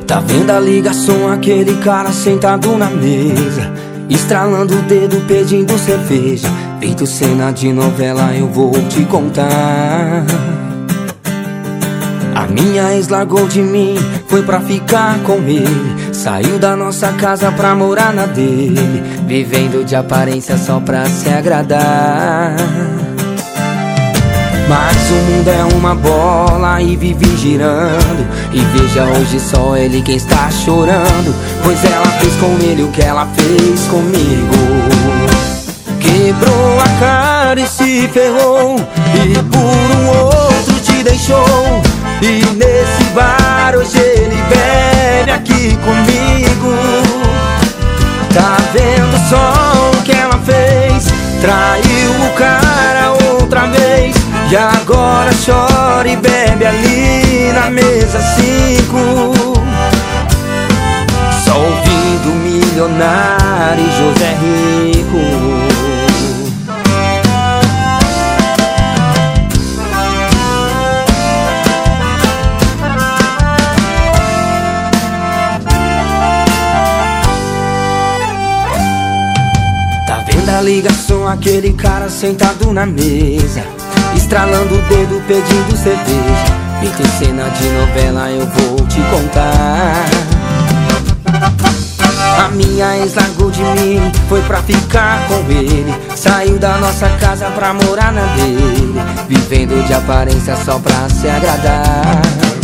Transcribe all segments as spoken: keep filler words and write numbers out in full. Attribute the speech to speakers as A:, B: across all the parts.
A: Tá vendo a ligação, aquele cara sentado na mesa, estralando o dedo pedindo cerveja. Feito cena de novela, eu vou te contar. A minha ex largou de mim, foi pra ficar com ele. Saiu da nossa casa pra morar na dele, vivendo de aparência só pra se agradar. Mas o mundo é uma bola e vive girando, e veja hoje só ele quem está chorando, pois ela fez com ele o que ela fez comigo. Quebrou a cara e se ferrou, e por um outro te deixou. E nesse bar hoje ele bebe aqui comigo. Tá vendo só o que ela fez? Traiu o cara outra vez, e agora chora e bebe ali na mesa cinco. Só ouvindo Milionário e José Rico. Tá vendo a ligação, aquele cara sentado na mesa, estralando o dedo pedindo cerveja. Feito cena de novela, eu vou te contar. A minha ex largou de mim, foi pra ficar com ele. Saiu da nossa casa pra morar na dele, vivendo de aparência só pra se agradar.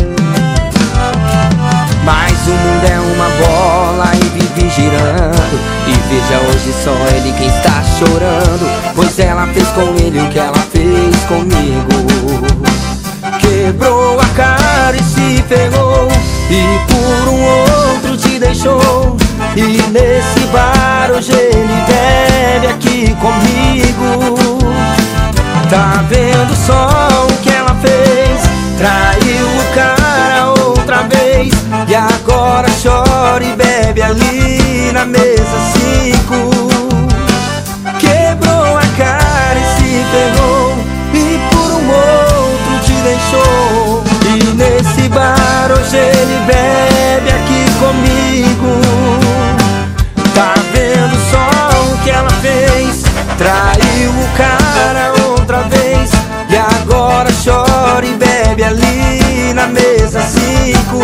A: Mas o mundo é uma bola e vive girando, e veja hoje só ele quem está chorando, pois ela fez com ele o que ela fez comigo. Quebrou a cara e se ferrou, e por um outro te deixou. E nesse bar hoje ele bebe aqui comigo. Tá vendo só o que ela fez? Traiu o cara outra vez, e agora chora e bebe ali na mesa cinco. Quebrou a cara e se ferrou, e por um outro te deixou. E nesse bar hoje ele bebe aqui comigo. Tá vendo só o que ela fez? Traiu o cara outra vez, e agora chora e bebe ali na mesa cinco.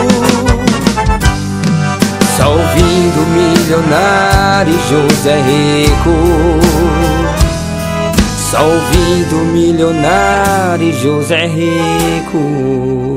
A: Só ouvindo Milionário e José Rico. Só ouvindo Milionário e José Rico.